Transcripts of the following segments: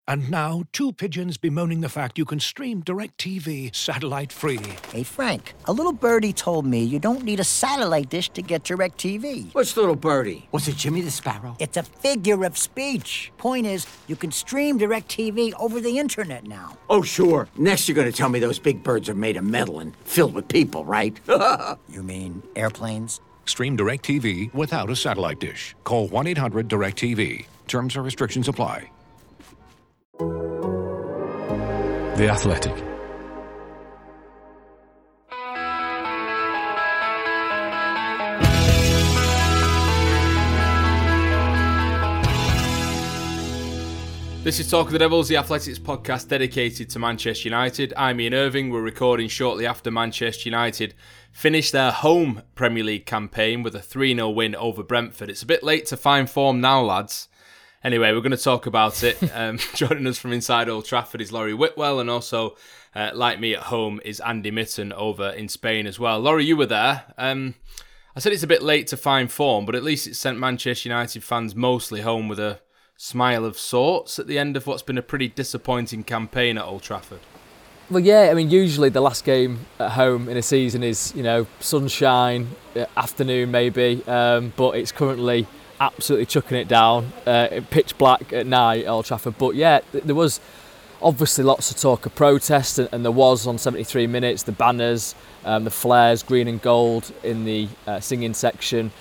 And now, two pigeons bemoaning the fact you can stream DirecTV satellite-free. Hey, Frank, a little birdie told me you don't need a satellite dish to get DirecTV. What's little birdie? Was it Jimmy the Sparrow? It's a figure of speech. Point is, you can stream DirecTV over the internet now. Oh, sure. Next you're going to tell me those big birds are made of metal and filled with people, right? You mean airplanes? Stream DirecTV without a satellite dish. Call 1-800-DirecTV. Terms and restrictions apply. The Athletic. This is Talk of the Devils, the Athletics podcast dedicated to Manchester United. I'm Ian Irving. We're recording shortly after Manchester United finished their home Premier League campaign with a 3-0 win over Brentford. It's a bit late to find form now, lads. Anyway, we're going to talk about it. Joining us from inside Old Trafford is Laurie Whitwell, and also, like me at home, is Andy Mitten over in Spain as well. Laurie, you were there. I said it's a bit late to find form, but at least it sent Manchester United fans mostly home with a smile of sorts at the end of what's been a pretty disappointing campaign at Old Trafford. Well, yeah, I mean, usually the last game at home in a season is, sunshine, afternoon maybe, but it's currently absolutely chucking it down, pitch black at night at Old Trafford. But yeah, there was obviously lots of talk of protest, and there was on 73 minutes, the banners, the flares, green and gold in the singing section.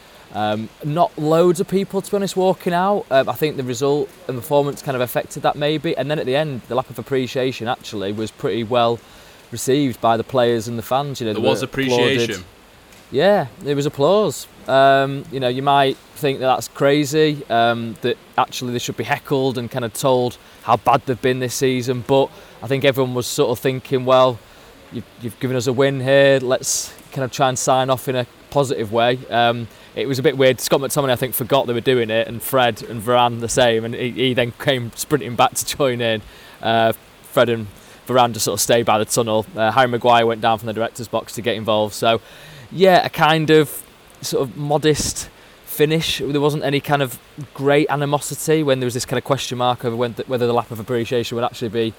Not loads of people, to be honest, walking out. I think the result and performance kind of affected that maybe. And then at the end, the lack of appreciation actually was pretty well received by the players and the fans. There was appreciation. Applauded. Yeah, there was applause. You might think that that's crazy, that actually they should be heckled and kind of told how bad they've been this season. But I think everyone was sort of thinking, well, you've given us a win here, let's kind of try and sign off in a positive way. It was a bit weird. Scott McTominay, I think, forgot they were doing it, and Fred and Varane the same, and he then came sprinting back to join in. Fred and Varane just sort of stayed by the tunnel. Harry Maguire went down from the director's box to get involved. So, yeah, a kind of sort of modest finish. There wasn't any kind of great animosity when there was this kind of question mark over whether the lack of appreciation would actually be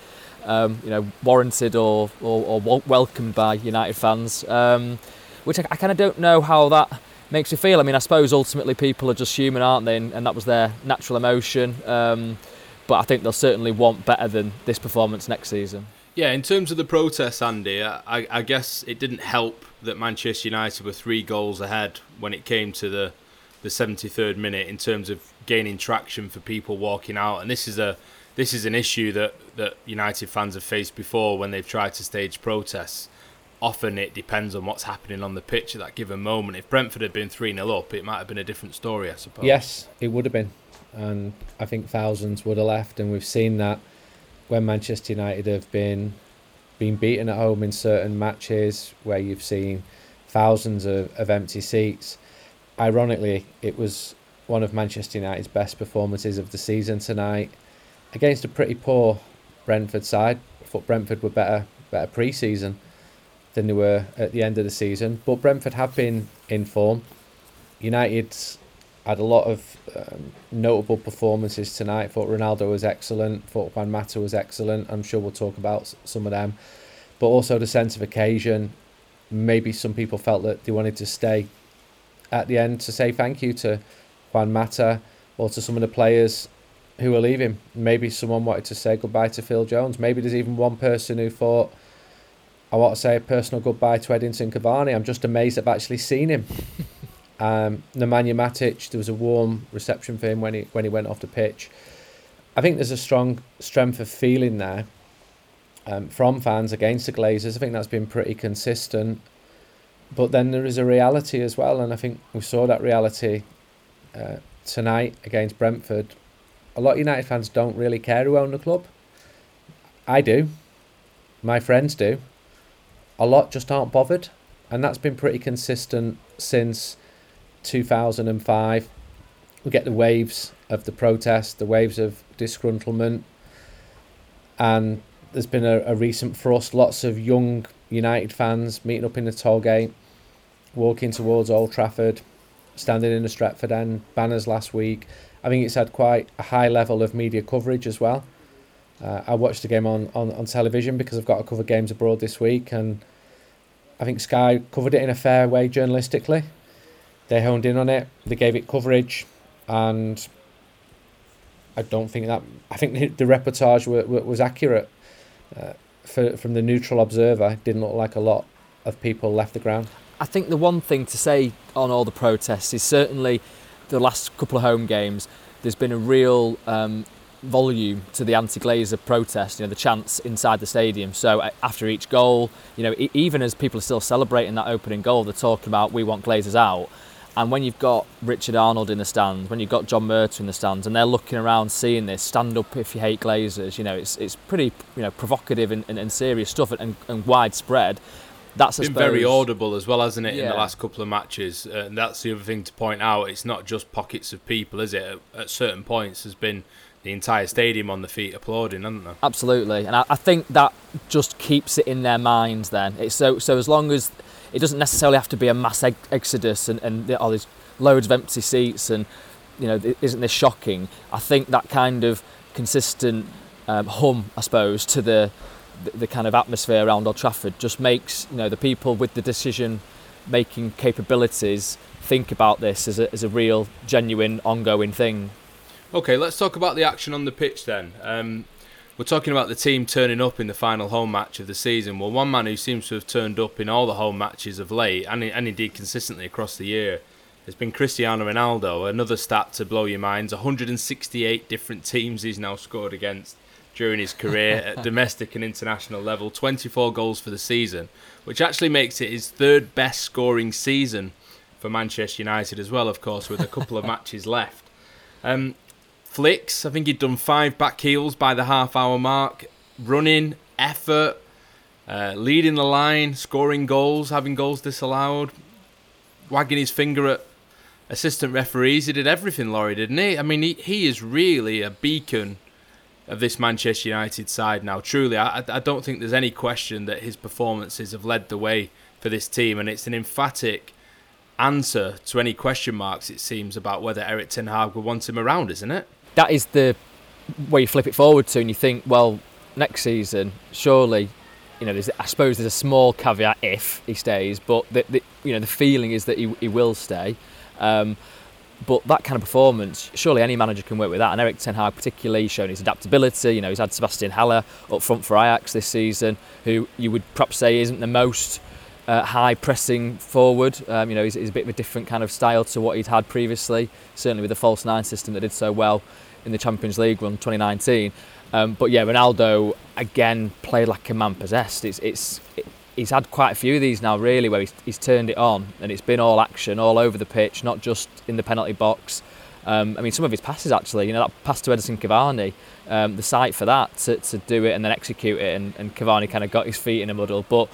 warranted or welcomed by United fans, which I kind of don't know how that makes you feel. I mean, I suppose ultimately people are just human, aren't they? And that was their natural emotion. But I think they'll certainly want better than this performance next season. Yeah, in terms of the protests, Andy, I guess it didn't help that Manchester United were 3 goals ahead when it came to the 73rd minute in terms of gaining traction for people walking out. And this is an issue that United fans have faced before when they've tried to stage protests. Often it depends on what's happening on the pitch at that given moment. If Brentford had been 3-0 up, it might have been a different story, I suppose. Yes, it would have been. And I think thousands would have left. And we've seen that when Manchester United have been beaten at home in certain matches where you've seen thousands of empty seats. Ironically, it was one of Manchester United's best performances of the season tonight against a pretty poor Brentford side. I thought Brentford were better pre-season than they were at the end of the season. But Brentford have been in form. United's had a lot of notable performances tonight. I thought Ronaldo was excellent. I thought Juan Mata was excellent. I'm sure we'll talk about some of them. But also the sense of occasion. Maybe some people felt that they wanted to stay at the end to say thank you to Juan Mata or to some of the players who were leaving. Maybe someone wanted to say goodbye to Phil Jones. Maybe there's even one person who thought, I want to say a personal goodbye to Edinson Cavani. I'm just amazed I've actually seen him. Nemanja Matic, there was a warm reception for him when he went off the pitch. I think there's a strong strength of feeling there from fans against the Glazers. I think that's been pretty consistent. But then there is a reality as well, and I think we saw that reality tonight against Brentford. A lot of United fans don't really care who own the club. I do. My friends do. A lot just aren't bothered, and that's been pretty consistent since 2005. We get the waves of the protest, the waves of disgruntlement, and there's been a recent thrust. Lots of young United fans meeting up in the tollgate, walking towards Old Trafford, standing in the Stretford End, banners last week. I think it's had quite a high level of media coverage as well. I watched the game on television because I've got to cover games abroad this week, and I think Sky covered it in a fair way journalistically. They honed in on it, they gave it coverage, and I think the reportage was accurate. From the neutral observer, it didn't look like a lot of people left the ground. I think the one thing to say on all the protests is certainly the last couple of home games, there's been a real volume to the anti-Glazer protest, the chants inside the stadium. So after each goal, even as people are still celebrating that opening goal, they're talking about we want Glazers out. And when you've got Richard Arnold in the stands, when you've got John Murtough in the stands, and they're looking around seeing this, stand up if you hate Glazers, it's pretty provocative and serious stuff and widespread. That's been very audible as well, hasn't it, in the last couple of matches? And that's the other thing to point out. It's not just pockets of people, is it? At certain points, there's been the entire stadium on the feet applauding, hasn't there? Absolutely, and I think that just keeps it in their minds. Then it's so as long as it doesn't necessarily have to be a mass exodus and there's loads of empty seats and isn't this shocking? I think that kind of consistent hum, I suppose, to the kind of atmosphere around Old Trafford just makes the people with the decision making capabilities think about this as a real, genuine, ongoing thing. Okay, let's talk about the action on the pitch then. We're talking about the team turning up in the final home match of the season. Well, one man who seems to have turned up in all the home matches of late, and indeed consistently across the year, has been Cristiano Ronaldo. Another stat to blow your minds: 168 different teams he's now scored against during his career at domestic and international level. 24 goals for the season, which actually makes it his third best scoring season for Manchester United as well, of course, with a couple of matches left. Flicks, I think he'd done 5 back heels by the half-hour mark. Running, effort, leading the line, scoring goals, having goals disallowed, wagging his finger at assistant referees. He did everything, Laurie, didn't he? I mean, he is really a beacon of this Manchester United side now. Truly, I don't think there's any question that his performances have led the way for this team, and it's an emphatic answer to any question marks, it seems, about whether Erik ten Hag would want him around, isn't it? That is the way you flip it forward to, and you think, well, next season, surely, I suppose there's a small caveat if he stays, but the feeling is that he will stay. But that kind of performance, surely any manager can work with that. And Erik ten Hag particularly shown his adaptability. He's had Sebastian Haller up front for Ajax this season, who you would perhaps say isn't the most high pressing forward. He's a bit of a different kind of style to what he'd had previously, certainly with the false 9 system that did so well in the Champions League run 2019. But yeah, Ronaldo again played like a man possessed. He's had quite a few of these now, really, where he's turned it on and it's been all action all over the pitch, not just in the penalty box. Some of his passes actually, that pass to Edinson Cavani, the sight for that to do it and then execute it, and Cavani kind of got his feet in a muddle. But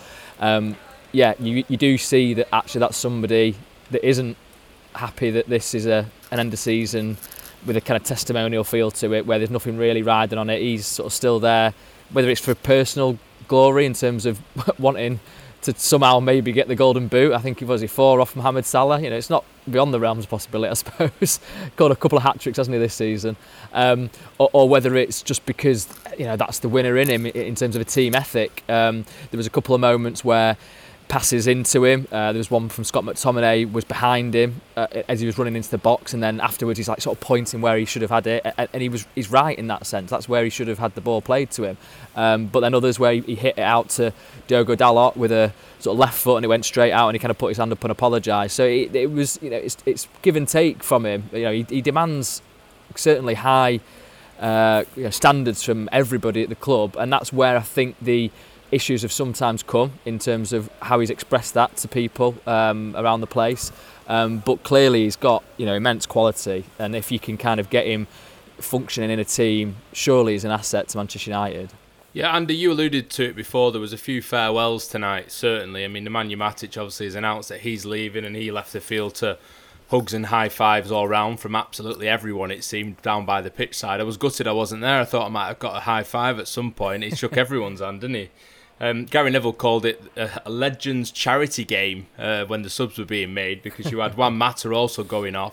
you do see that actually that's somebody that isn't happy that this is an end of season with a kind of testimonial feel to it, where there's nothing really riding on it. He's sort of still there, whether it's for personal glory in terms of wanting to somehow maybe get the golden boot. I think it was 4 off Mohamed Salah. It's not beyond the realms of possibility, I suppose. Got a couple of hat-tricks, hasn't he, this season? Or whether it's just because that's the winner in him in terms of a team ethic. There was a couple of moments where passes into him. There was one from Scott McTominay was behind him as he was running into the box, and then afterwards he's like sort of pointing where he should have had it, and he's right in that sense. That's where he should have had the ball played to him. But then others where he hit it out to Diogo Dalot with a sort of left foot, and it went straight out, and he kind of put his hand up and apologised. So it was it's give and take from him. He demands certainly high standards from everybody at the club, and that's where I think the issues have sometimes come in terms of how he's expressed that to people around the place. But clearly he's got immense quality, and if you can kind of get him functioning in a team, surely he's an asset to Manchester United. Yeah, Andy, you alluded to it before. There was a few farewells tonight, certainly. I mean, Nemanja Matic obviously has announced that he's leaving, and he left the field to hugs and high fives all round from absolutely everyone, it seemed, down by the pitch side. I was gutted I wasn't there. I thought I might have got a high five at some point. He shook everyone's hand, didn't he? Gary Neville called it a Legends charity game when the subs were being made, because you had Juan Mata also going off,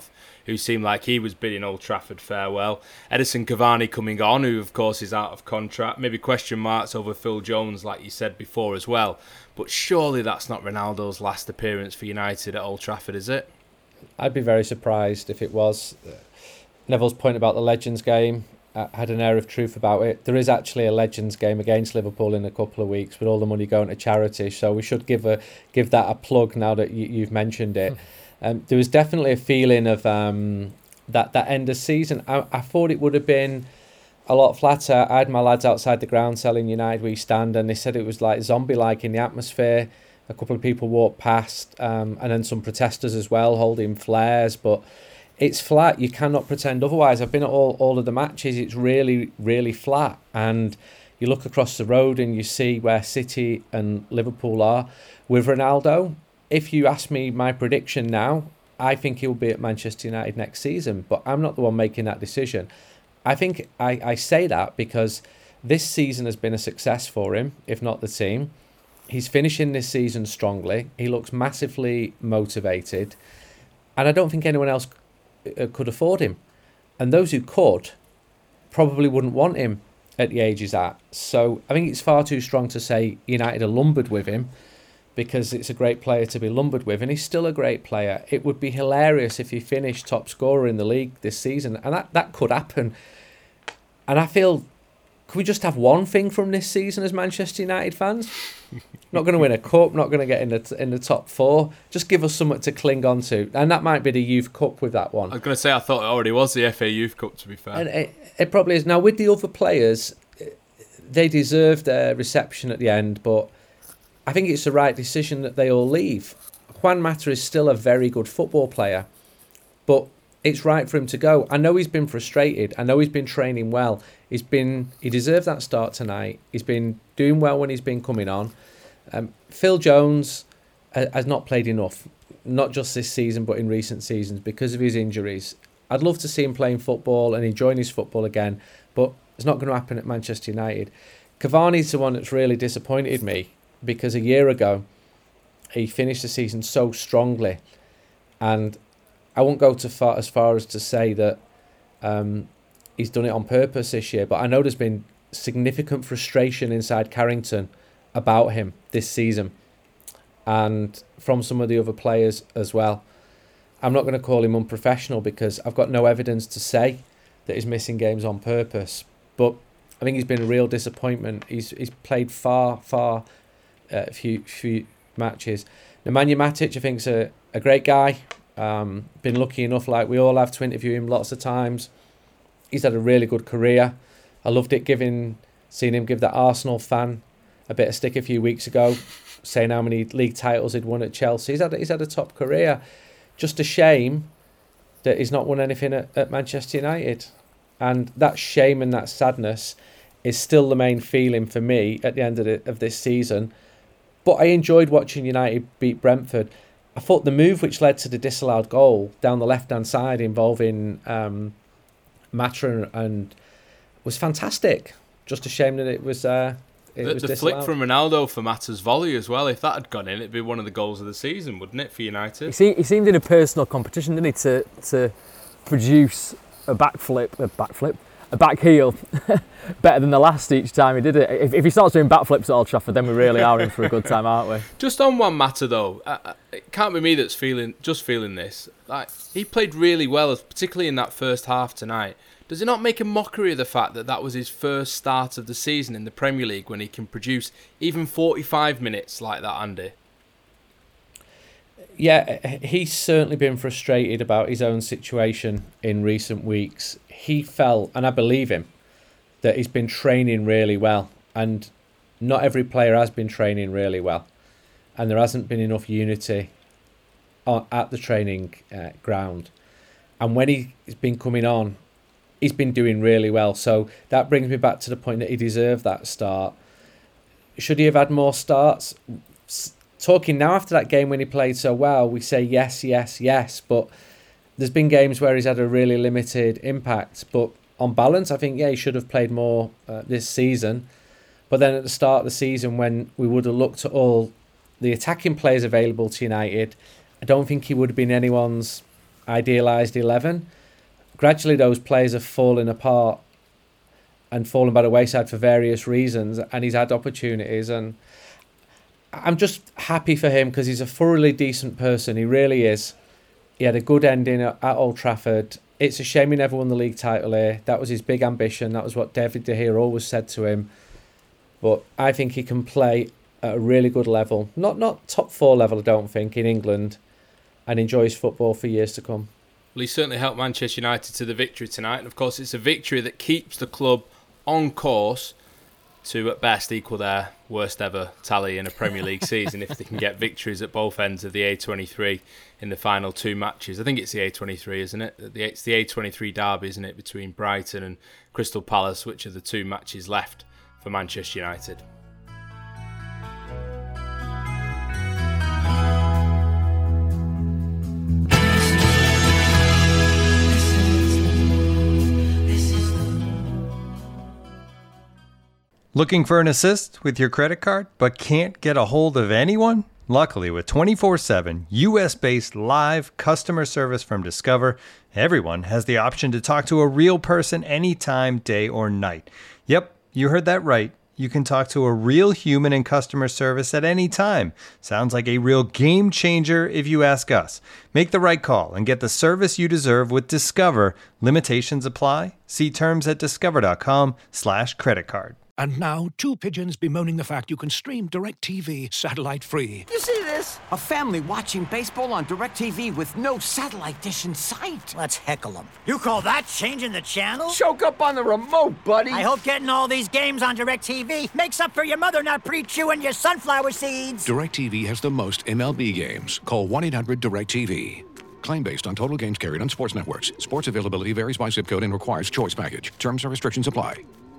who seemed like he was bidding Old Trafford farewell. Edinson Cavani coming on, who of course is out of contract. Maybe question marks over Phil Jones, like you said before as well. But surely that's not Ronaldo's last appearance for United at Old Trafford, is it? I'd be very surprised if it was. Neville's point about the Legends game had an air of truth about it. There is actually a Legends game against Liverpool in a couple of weeks with all the money going to charity, so we should give that a plug now that you've mentioned it. There was definitely a feeling of that end of season. I thought it would have been a lot flatter. I had my lads outside the ground selling United We Stand, and they said it was like zombie-like in the atmosphere. A couple of people walked past, and then some protesters as well holding flares, but it's flat. You cannot pretend otherwise. I've been at all of the matches. It's really, really flat. And you look across the road and you see where City and Liverpool are with Ronaldo. If you ask me my prediction now, I think he'll be at Manchester United next season. But I'm not the one making that decision. I think I say that because this season has been a success for him, if not the team. He's finishing this season strongly. He looks massively motivated. And I don't think anyone else could afford him, and those who could probably wouldn't want him at the age he's at. So I think it's far too strong to say United are lumbered with him, because it's a great player to be lumbered with, and he's still a great player. It would be hilarious if he finished top scorer in the league this season, and that could happen. And I feel, could we just have one thing from this season as Manchester United fans? Not going to win a cup, not going to get in the top four. Just give us something to cling on to. And that might be the Youth Cup with that one. I was going to say, I thought it already was the FA Youth Cup, to be fair. And it probably is. Now, with the other players, they deserve their reception at the end, but I think it's the right decision that they all leave. Juan Mata is still a very good football player, but it's right for him to go. I know he's been frustrated. I know he's been training well. He deserved that start tonight. He's been doing well when he's been coming on. Phil Jones has not played enough, not just this season, but in recent seasons because of his injuries. I'd love to see him playing football and enjoying his football again, but it's not going to happen at Manchester United. Cavani's the one that's really disappointed me, because a year ago he finished the season so strongly, and I won't go as far as to say that he's done it on purpose this year, but I know there's been significant frustration inside Carrington about him this season, and from some of the other players as well. I'm not going to call him unprofessional because I've got no evidence to say that he's missing games on purpose, but I think he's been a real disappointment. He's played far few matches. Nemanja Matic, I think, is a great guy. Been lucky enough, like we all have, to interview him lots of times. He's had a really good career. I loved it seeing him give that Arsenal fan a bit of stick a few weeks ago, saying how many league titles he'd won at Chelsea. He's had a top career. Just a shame that he's not won anything at Manchester United. And that shame and that sadness is still the main feeling for me at the end of this season. But I enjoyed watching United beat Brentford. I thought the move which led to the disallowed goal down the left-hand side involving Mata and was fantastic. Just a shame that it was the flick from Ronaldo for Mata's volley as well. If that had gone in, it'd be one of the goals of the season, wouldn't it, for United? He seemed in a personal competition, didn't he, to produce a back heel better than the last each time he did it. If he starts doing backflips at Old Trafford, then we really are in for a good time, aren't we? Just on Juan Mata though, it can't be me that's feeling this. Like, he played really well, particularly in that first half tonight. Does it not make a mockery of the fact that was his first start of the season in the Premier League, when he can produce even 45 minutes like that, Andy? Yeah, he's certainly been frustrated about his own situation in recent weeks. He felt, and I believe him, that he's been training really well, and not every player has been training really well, and there hasn't been enough unity at the training ground. And when he's been coming on, he's been doing really well. So that brings me back to the point that he deserved that start. Should he have had more starts? Talking now after that game when he played so well, we say yes, but there's been games where he's had a really limited impact. But on balance, I think, he should have played more this season. But then at the start of the season, when we would have looked at all the attacking players available to United, I don't think he would have been anyone's idealised 11. Gradually, those players have fallen apart and fallen by the wayside for various reasons, and he's had opportunities. And I'm just happy for him because he's a thoroughly decent person. He really is. He had a good ending at Old Trafford. It's a shame he never won the league title here. That was his big ambition. That was what David De Gea always said to him. But I think he can play at a really good level. Not top 4 level, I don't think, in England, and enjoys football for years to come. Well, he certainly helped Manchester United to the victory tonight. And of course, it's a victory that keeps the club on course to, at best, equal their worst ever tally in a Premier League season if they can get victories at both ends of the A23 in the final 2 matches. I think it's the A23, isn't it? It's the A23 derby, isn't it, between Brighton and Crystal Palace, which are the 2 matches left for Manchester United. Looking for an assist with your credit card but can't get a hold of anyone? Luckily, with 24/7 US-based live customer service from Discover, everyone has the option to talk to a real person anytime, day or night. Yep, you heard that right. You can talk to a real human in customer service at any time. Sounds like a real game changer if you ask us. Make the right call and get the service you deserve with Discover. Limitations apply. See terms at discover.com/creditcard. And now, 2 pigeons bemoaning the fact you can stream DirecTV satellite-free. You see this? A family watching baseball on DirecTV with no satellite dish in sight. Let's heckle them. You call that changing the channel? Choke up on the remote, buddy. I hope getting all these games on DirecTV makes up for your mother not pre-chewing your sunflower seeds. DirecTV has the most MLB games. Call 1-800-DirecTV. Claim based on total games carried on sports networks. Sports availability varies by zip code and requires choice package. Terms and restrictions apply.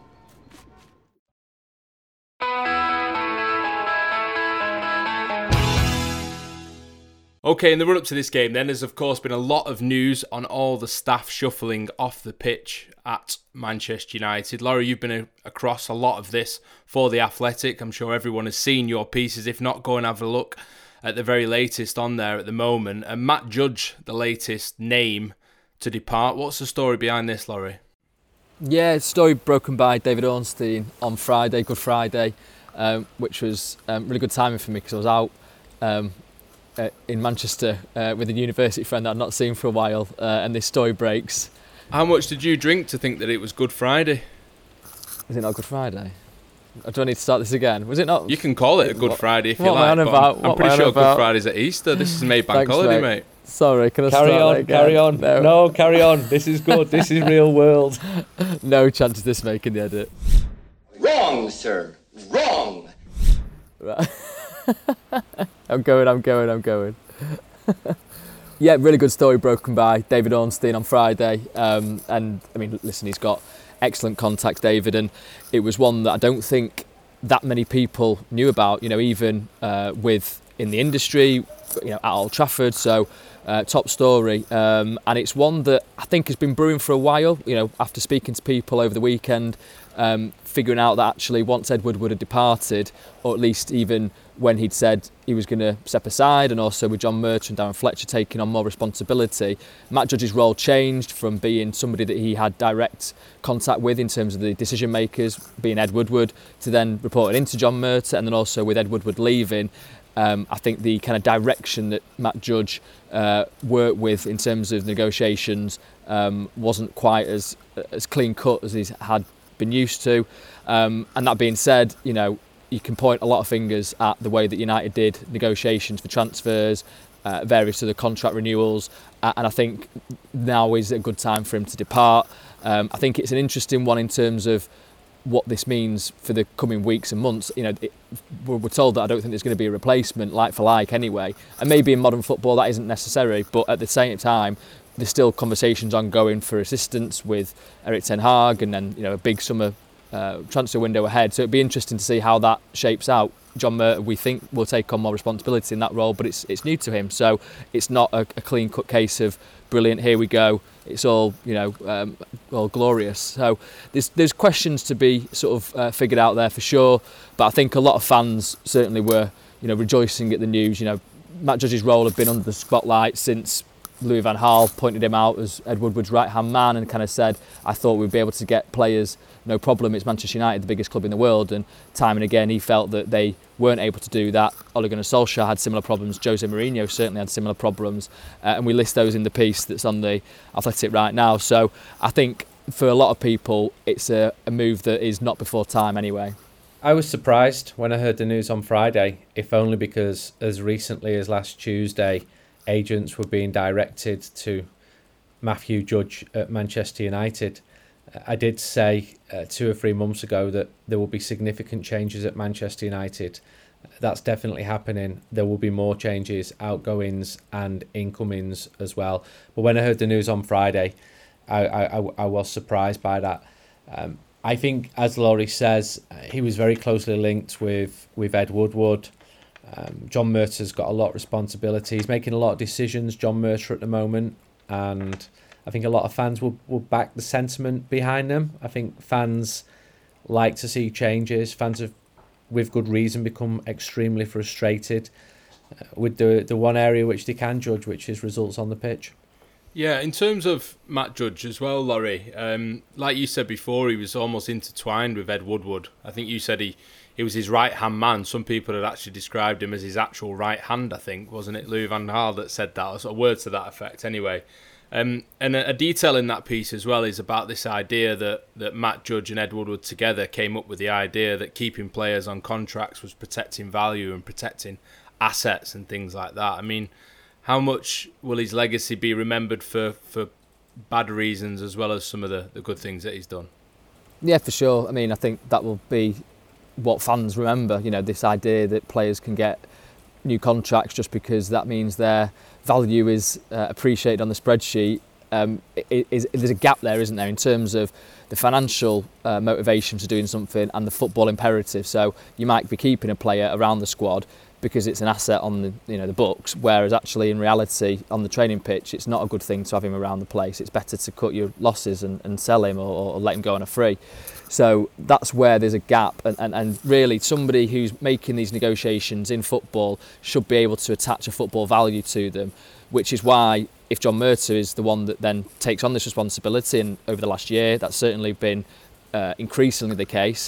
Okay, in the run-up to this game then, there's of course been a lot of news on all the staff shuffling off the pitch at Manchester United. Laurie, you've been across a lot of this for The Athletic. I'm sure everyone has seen your pieces. If not, go and have a look at the very latest on there at the moment. And Matt Judge, the latest name to depart. What's the story behind this, Laurie? Yeah, story broken by David Ornstein on Friday, Good Friday, which was really good timing for me because I was out in Manchester with a university friend that I'd not seen for a while, and this story breaks. How much did you drink to think that it was Good Friday? Is it not Good Friday? Do I need to start this again? Was it not? You can call it a Good Friday if you what like. Am I on about? I'm pretty sure Good Friday's at Easter. This is made bank holiday, mate. Sorry, can I carry start on? again? Carry on. No, carry on. This is good. This is real world. No chance of this making the edit. Wrong, sir. Wrong. Right. I'm going. Yeah, really good story broken by David Ornstein on Friday. And I mean, listen, he's got excellent contact, David, and it was one that I don't think that many people knew about, you know, even in the industry, you know, at Old Trafford. So top story. And it's one that I think has been brewing for a while, you know, after speaking to people over the weekend, figuring out that actually once Ed Woodward had departed, or at least even when he'd said he was going to step aside, and also with John Murtough and Darren Fletcher taking on more responsibility, Matt Judge's role changed from being somebody that he had direct contact with in terms of the decision makers, being Ed Woodward, to then reporting into John Murtough, and then also with Ed Woodward leaving, I think the kind of direction that Matt Judge worked with in terms of negotiations wasn't quite as clean cut as he's had been used to. And that being said, you know, you can point a lot of fingers at the way that United did negotiations for transfers, various other contract renewals, and I think now is a good time for him to depart. I think it's an interesting one in terms of what this means for the coming weeks and months. You know, we're told that I don't think there's going to be a replacement like for like anyway, and maybe in modern football that isn't necessary, but at the same time there's still conversations ongoing for assistance with Erik ten Hag, and then, you know, a big summer transfer window ahead, so it'd be interesting to see how that shapes out. John Murtough, we think, will take on more responsibility in that role, but it's new to him, so it's not a clean cut case of brilliant, here we go, it's all, you know, all glorious. So there's questions to be sort of figured out there for sure, but I think a lot of fans certainly were, you know, rejoicing at the news. You know, Matt Judge's role had been under the spotlight since Louis van Gaal pointed him out as Ed Woodward's right-hand man and kind of said, I thought we'd be able to get players, no problem, it's Manchester United, the biggest club in the world, and time and again he felt that they weren't able to do that. Ole Gunnar Solskjaer had similar problems, Jose Mourinho certainly had similar problems, and we list those in the piece that's on the Athletic right now. So I think for a lot of people it's a move that is not before time anyway. I was surprised when I heard the news on Friday, if only because as recently as last Tuesday, agents were being directed to Matthew Judge at Manchester United. I did say 2 or 3 months ago that there will be significant changes at Manchester United. That's definitely happening. There will be more changes, outgoings and incomings as well. But when I heard the news on Friday, I was surprised by that. I think, as Laurie says, he was very closely linked with Ed Woodward. John Murtaugh's got a lot of responsibility. He's making a lot of decisions, John Murtaugh, at the moment. And I think a lot of fans will back the sentiment behind them. I think fans like to see changes. Fans have, with good reason, become extremely frustrated with the one area which they can judge, which is results on the pitch. Yeah, in terms of Matt Judge as well, Laurie, like you said before, he was almost intertwined with Ed Woodward. I think you said he was his right-hand man. Some people had actually described him as his actual right hand, I think. Wasn't it Louis van Gaal that said that? Or a word to that effect anyway. And a detail in that piece as well is about this idea that Matt Judge and Ed Woodward together came up with the idea that keeping players on contracts was protecting value and protecting assets and things like that. I mean, how much will his legacy be remembered for bad reasons as well as some of the good things that he's done? Yeah, for sure. I mean, I think that will be what fans remember, you know, this idea that players can get new contracts just because that means their value is appreciated on the spreadsheet. There's a gap there, isn't there, in terms of the financial motivation for doing something and the football imperative. So you might be keeping a player around the squad because it's an asset on the books, whereas actually in reality on the training pitch it's not a good thing to have him around the place. It's better to cut your losses and sell him or let him go on a free. So that's where there's a gap, and really somebody who's making these negotiations in football should be able to attach a football value to them, which is why if John Murtaugh is the one that then takes on this responsibility, and over the last year that's certainly been increasingly the case,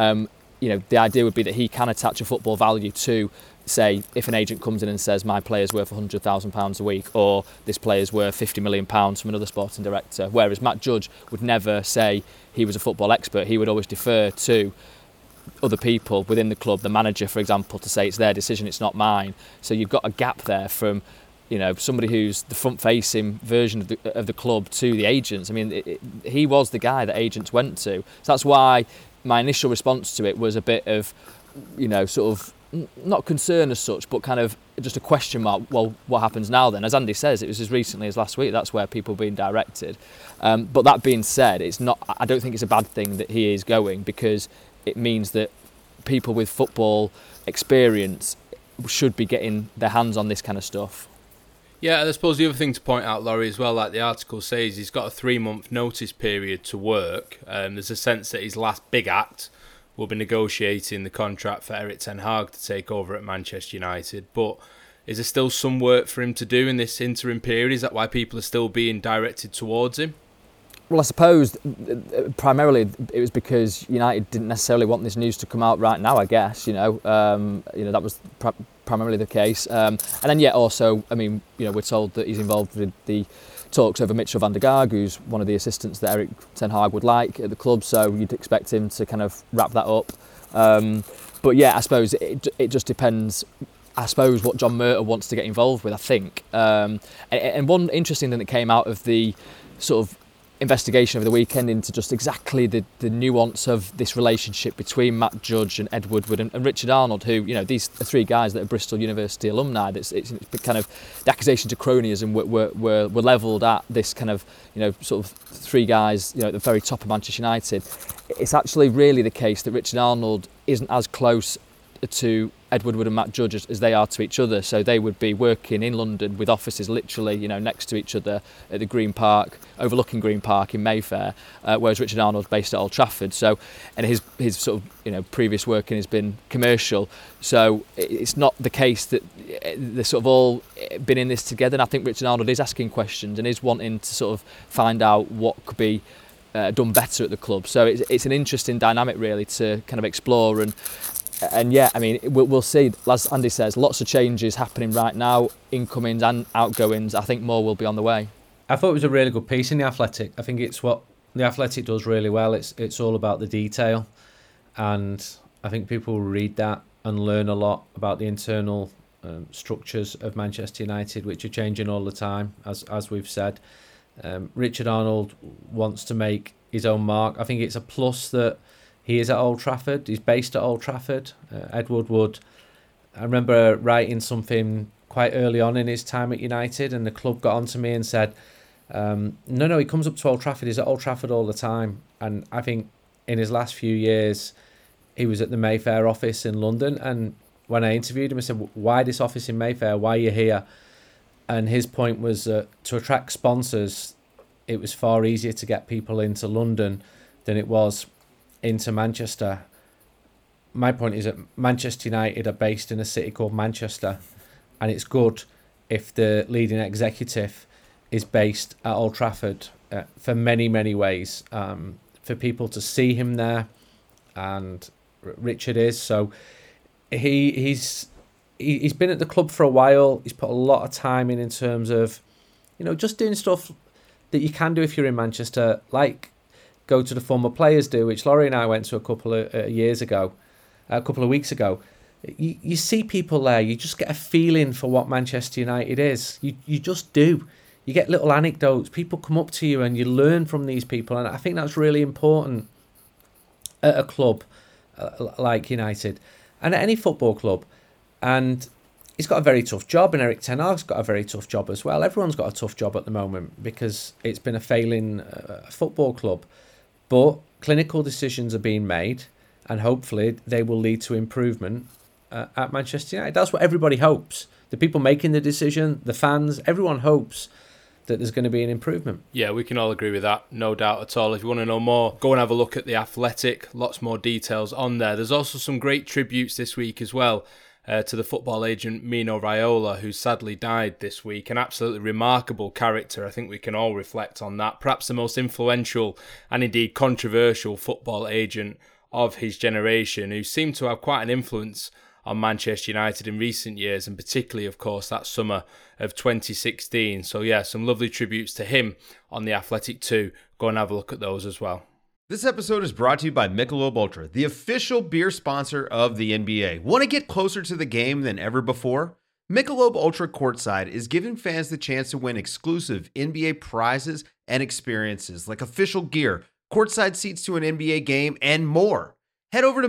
the idea would be that he can attach a football value to, say, if an agent comes in and says my player's worth £100,000 a week or this player's worth £50 million from another sporting director, whereas Matt Judge would never say he was a football expert. He would always defer to other people within the club, the manager for example, to say it's their decision, it's not mine. So you've got a gap there from somebody who's the front-facing version of the club to the agents. I mean, he was the guy that agents went to. So that's why my initial response to it was a bit of, sort of not concern as such, but kind of just a question mark. Well, what happens now then? As Andy says, it was as recently as last week. That's where people are being directed. But that being said, I don't think it's a bad thing that he is going, because it means that people with football experience should be getting their hands on this kind of stuff. Yeah, I suppose the other thing to point out, Laurie, as well, like the article says, he's got a 3-month notice period to work. There's a sense that his last big act will be negotiating the contract for Erik ten Hag to take over at Manchester United. But is there still some work for him to do in this interim period? Is that why people are still being directed towards him? Well, I suppose primarily it was because United didn't necessarily want this news to come out right now, I guess. That was primarily the case. And then, also, I mean, we're told that he's involved with the talks over Mitchell van der Gaag, who's one of the assistants that Erik ten Hag would like at the club, so you'd expect him to kind of wrap that up. But yeah, I suppose it just depends, I suppose, what John Murtaugh wants to get involved with, I think. And one interesting thing that came out of the sort of investigation over the weekend into just exactly the nuance of this relationship between Matt Judge and Ed Woodward and Richard Arnold, who, these are 3 guys that are Bristol University alumni. It's kind of the accusations of cronyism were levelled at this kind of, sort of 3 guys, at the very top of Manchester United. It's actually really the case that Richard Arnold isn't as close to Ed Woodward and Matt Judge as they are to each other. So they would be working in London with offices literally, next to each other at the Green Park, overlooking Green Park in Mayfair, whereas Richard Arnold's based at Old Trafford. So, and his sort of previous working has been commercial. So it's not the case that they're sort of all been in this together. And I think Richard Arnold is asking questions and is wanting to sort of find out what could be done better at the club. So it's an interesting dynamic really to kind of explore and yeah, I mean, we'll see. As Andy says, lots of changes happening right now, incomings and outgoings. I think more will be on the way. I thought it was a really good piece in The Athletic. I think it's what The Athletic does really well. It's all about the detail, and I think people will read that and learn a lot about the internal structures of Manchester United, which are changing all the time, as we've said. Richard Arnold wants to make his own mark. I think it's a plus that he is at Old Trafford. He's based at Old Trafford. Ed Woodward, I remember writing something quite early on in his time at United, and the club got onto me and said, no, he comes up to Old Trafford. He's at Old Trafford all the time. And I think in his last few years, he was at the Mayfair office in London. And when I interviewed him, I said, why this office in Mayfair? Why are you here? And his point was to attract sponsors, it was far easier to get people into London than it was into Manchester. My point is that Manchester United are based in a city called Manchester, and it's good if the leading executive is based at Old Trafford for many, many ways. For people to see him there, and Richard is. So he's been at the club for a while. He's put a lot of time in terms of, just doing stuff that you can do if you're in Manchester, like go to the former players do, which Laurie and I went to a couple of weeks ago. You see people there, you just get a feeling for what Manchester United is. You just do. You get little anecdotes. People come up to you and you learn from these people. And I think that's really important at a club like United and at any football club. And he's got a very tough job, and Eric Ten Hag's got a very tough job as well. Everyone's got a tough job at the moment because it's been a failing football club. But clinical decisions are being made, and hopefully they will lead to improvement at Manchester United. That's what everybody hopes. The people making the decision, the fans, everyone hopes that there's going to be an improvement. Yeah, we can all agree with that, no doubt at all. If you want to know more, go and have a look at The Athletic. Lots more details on there. There's also some great tributes this week as well to the football agent Mino Raiola, who sadly died this week. An absolutely remarkable character. I think we can all reflect on that. Perhaps the most influential and indeed controversial football agent of his generation, who seemed to have quite an influence on Manchester United in recent years, and particularly, of course, that summer of 2016. So yeah, some lovely tributes to him on The Athletic too. Go and have a look at those as well. This episode is brought to you by Michelob Ultra, the official beer sponsor of the NBA. Want to get closer to the game than ever before? Michelob Ultra Courtside is giving fans the chance to win exclusive NBA prizes and experiences like official gear, courtside seats to an NBA game, and more. Head over to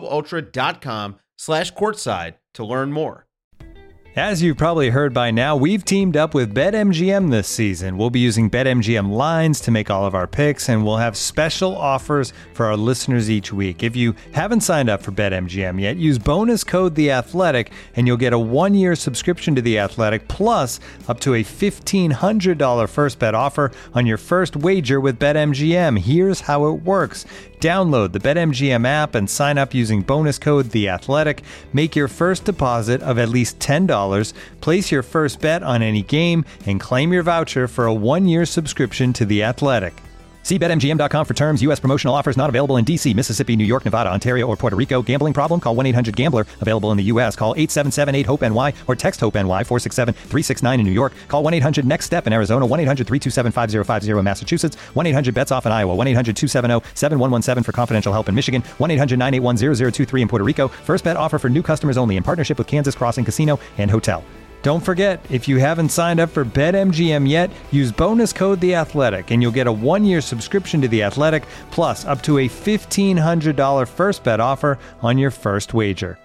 MichelobUltra.com/courtside to learn more. As you've probably heard by now, we've teamed up with BetMGM this season. We'll be using BetMGM lines to make all of our picks, and we'll have special offers for our listeners each week. If you haven't signed up for BetMGM yet, use bonus code The Athletic, and you'll get a 1-year subscription to The Athletic, plus up to a $1,500 first bet offer on your first wager with BetMGM. Here's how it works. Download the BetMGM app and sign up using bonus code The Athletic. Make your first deposit of at least $10. Place your first bet on any game and claim your voucher for a 1-year subscription to The Athletic. See BetMGM.com for terms. U.S. promotional offers not available in D.C., Mississippi, New York, Nevada, Ontario, or Puerto Rico. Gambling problem? Call 1-800-GAMBLER. Available in the U.S. Call 877-8-HOPE-NY or text HOPE-NY 467-369 in New York. Call 1-800-NEXT-STEP in Arizona. 1-800-327-5050 in Massachusetts. 1-800-BETS-OFF in Iowa. 1-800-270-7117 for confidential help in Michigan. 1-800-981-0023 in Puerto Rico. First bet offer for new customers only in partnership with Kansas Crossing Casino and Hotel. Don't forget, if you haven't signed up for BetMGM yet, use bonus code The Athletic, and you'll get a 1-year subscription to The Athletic, plus up to a $1,500 first bet offer on your first wager.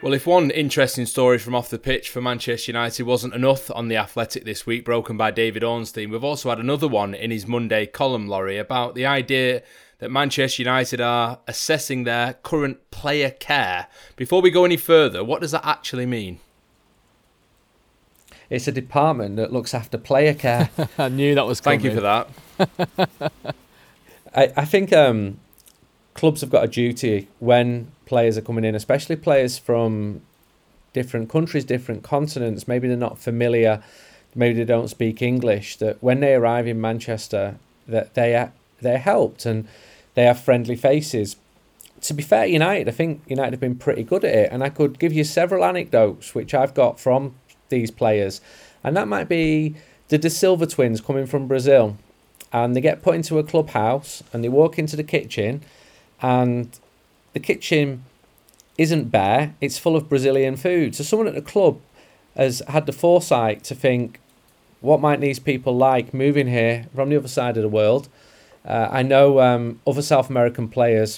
Well, if one interesting story from off the pitch for Manchester United wasn't enough on The Athletic this week, broken by David Ornstein, we've also had another one in his Monday column, Laurie, about the idea that Manchester United are assessing their current player care. Before we go any further, what does that actually mean? It's a department that looks after player care. I knew that was coming. Thank you for that. I think clubs have got a duty when players are coming in, especially players from different countries, different continents. Maybe they're not familiar, maybe they don't speak English, that when they arrive in Manchester, that they're helped and they have friendly faces. To be fair, United, I think United have been pretty good at it, and I could give you several anecdotes which I've got from these players, and that might be the De Silva twins coming from Brazil, and they get put into a clubhouse and they walk into the kitchen, and the kitchen isn't bare, it's full of Brazilian food. So someone at the club has had the foresight to think, what might these people like moving here from the other side of the world? I know other South American players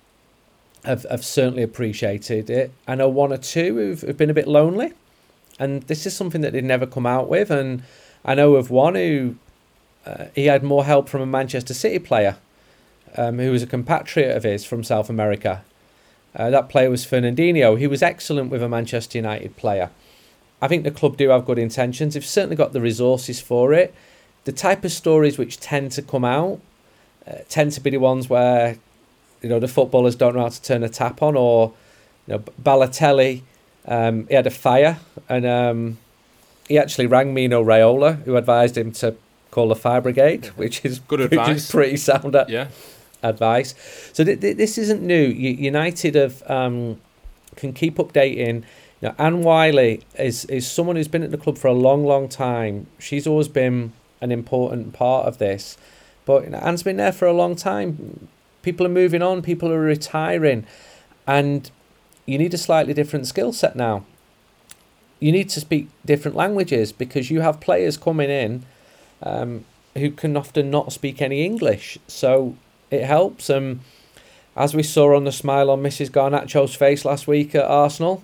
have certainly appreciated it. I know one or two who've been a bit lonely, and this is something that they'd never come out with. And I know of one who he had more help from a Manchester City player who was a compatriot of his from South America. That player was Fernandinho. He was excellent with a Manchester United player. I think the club do have good intentions. They've certainly got the resources for it. The type of stories which tend to come out tend to be the ones where, the footballers don't know how to turn a tap on, or, Balotelli, he had a fire, and he actually rang Mino Raiola, who advised him to call the fire brigade, which is good advice. Which is pretty sound advice. So this isn't new. United have can keep updating. Anne Wiley is someone who's been at the club for a long, long time. She's always been an important part of this. But Anne's been there for a long time. People are moving on. People are retiring. And you need a slightly different skill set now. You need to speak different languages, because you have players coming in who can often not speak any English. So it helps. As we saw on the smile on Mrs. Garnacho's face last week at Arsenal,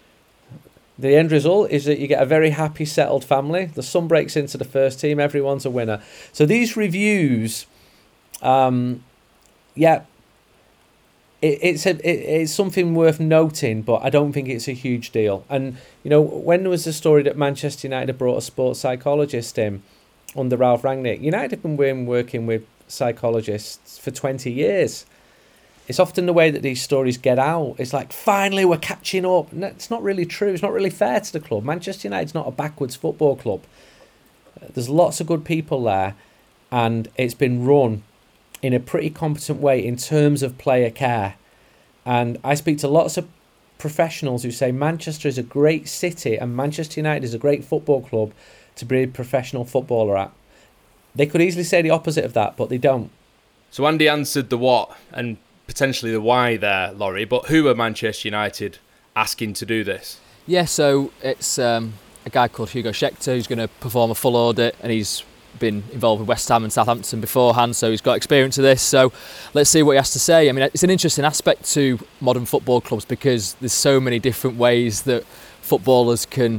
the end result is that you get a very happy, settled family. The son breaks into the first team. Everyone's a winner. So these reviews, it's something worth noting, but I don't think it's a huge deal. And, when there was the story that Manchester United had brought a sports psychologist in under Ralph Rangnick, United have been working with psychologists for 20 years. It's often the way that these stories get out. It's like, finally we're catching up. No, it's not really true. It's not really fair to the club. Manchester United's not a backwards football club. There's lots of good people there, and it's been run in a pretty competent way in terms of player care. And I speak to lots of professionals who say Manchester is a great city and Manchester United is a great football club to be a professional footballer at. They could easily say the opposite of that, but they don't. So Andy answered the what and potentially the why there, Laurie, but who are Manchester United asking to do this? Yeah, so it's a guy called Hugo Schechter who's going to perform a full audit, and he's been involved with West Ham and Southampton beforehand, so he's got experience of this. So let's see what he has to say. I mean, it's an interesting aspect to modern football clubs, because there's so many different ways that footballers can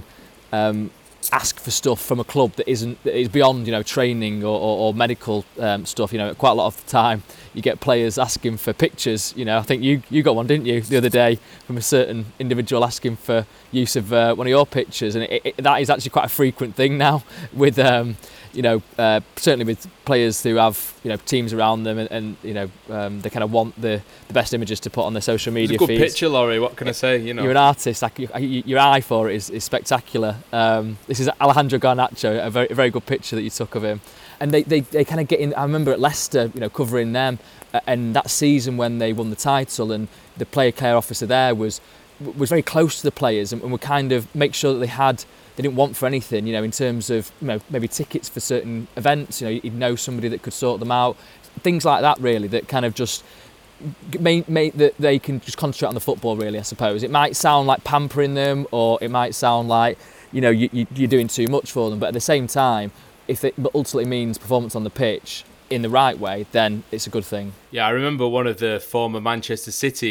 ask for stuff from a club that is beyond training or medical stuff. Quite a lot of the time you get players asking for pictures. I think you got one, didn't you, the other day, from a certain individual asking for use of one of your pictures, and that is actually quite a frequent thing now with certainly with players who have teams around them, and they kind of want the best images to put on their social media feeds. It's a good picture, Laurie. What can I say? You're an artist. Your eye for it is spectacular. This is Alejandro Garnacho, a very, very good picture that you took of him. And they kind of get in. I remember at Leicester, covering them, and that season when they won the title, and the player care officer there was very close to the players, and would kind of make sure that they didn't want for anything, in terms of maybe tickets for certain events. You'd know somebody that could sort them out, things like that. Really, that kind of just make that they can just concentrate on the football. Really, I suppose it might sound like pampering them, or it might sound like you're doing too much for them. But at the same time, if it ultimately means performance on the pitch in the right way, then it's a good thing. Yeah, I remember one of the former Manchester City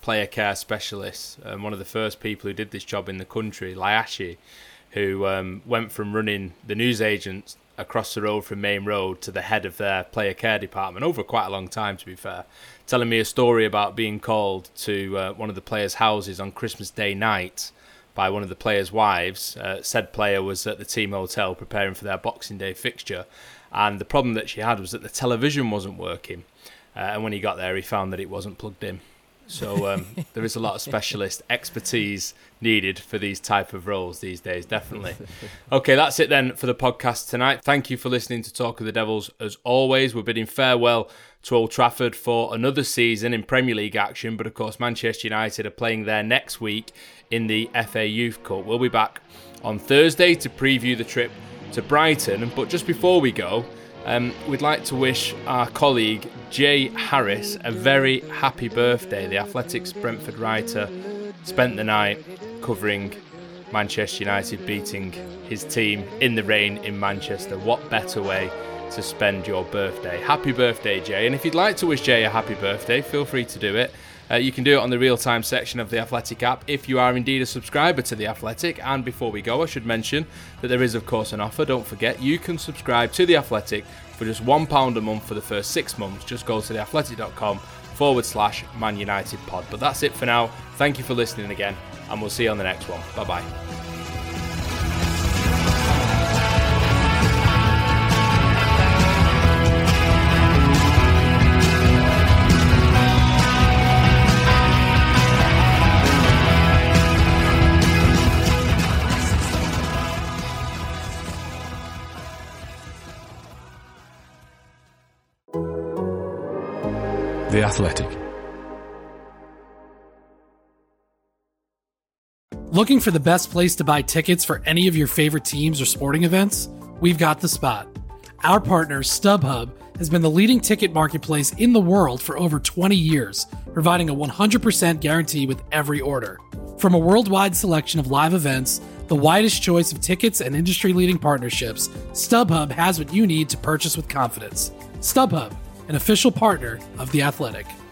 player care specialists, one of the first people who did this job in the country, Lyashi, who went from running the newsagents across the road from Main Road to the head of their player care department over quite a long time, to be fair, telling me a story about being called to one of the players' houses on Christmas Day night by one of the players' wives. Said player was at the team hotel preparing for their Boxing Day fixture, and the problem that she had was that the television wasn't working, and when he got there he found that it wasn't plugged in. So there is a lot of specialist expertise needed for these type of roles these days, definitely. Okay, that's it then for the podcast tonight. Thank you for listening to Talk of the Devils. As always, we're bidding farewell to Old Trafford for another season in Premier League action, but of course Manchester United are playing there next week in the FA Youth Cup. We'll be back on Thursday to preview the trip to Brighton, but just before we go, we'd like to wish our colleague Jay Harris a very happy birthday. The Athletics Brentford writer spent the night covering Manchester United beating his team in the rain in Manchester. What better way to spend your birthday? Happy birthday, Jay. And if you'd like to wish Jay a happy birthday, feel free to do it. You can do it on the real-time section of the Athletic app if you are indeed a subscriber to the Athletic. And before we go, I should mention that there is, of course, an offer. Don't forget, you can subscribe to the Athletic for just £1 a month for the first 6 months. Just go to theathletic.com/Man United pod. But that's it for now. Thank you for listening again, and we'll see you on the next one. Bye-bye. The Athletic. Looking for the best place to buy tickets for any of your favorite teams or sporting events? We've got the spot. Our partner, StubHub, has been the leading ticket marketplace in the world for over 20 years, providing a 100% guarantee with every order. From a worldwide selection of live events, the widest choice of tickets, and industry-leading partnerships, StubHub has what you need to purchase with confidence. StubHub, an official partner of The Athletic.